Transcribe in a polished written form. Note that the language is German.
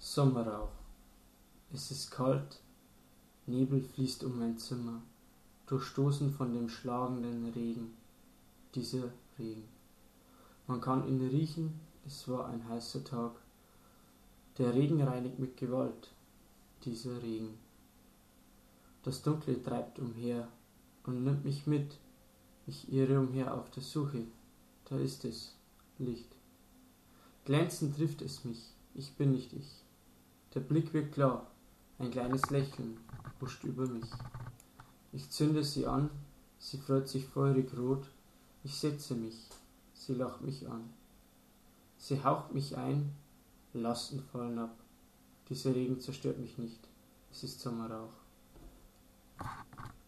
Sommerrauch. Es ist kalt, Nebel fließt um mein Zimmer, durchstoßen von dem schlagenden Regen. Dieser Regen. Man kann ihn riechen, es war ein heißer Tag. Der Regen reinigt mit Gewalt. Dieser Regen. Das Dunkle treibt umher und nimmt mich mit. Ich irre umher auf der Suche. Da ist es, Licht. Glänzend trifft es mich, ich bin nicht ich. Der Blick wird klar, ein kleines Lächeln huscht über mich. Ich zünde sie an, sie freut sich feurig rot. Ich setze mich, sie lacht mich an. Sie haucht mich ein, Lasten fallen ab. Dieser Regen zerstört mich nicht, es ist Sommerrauch.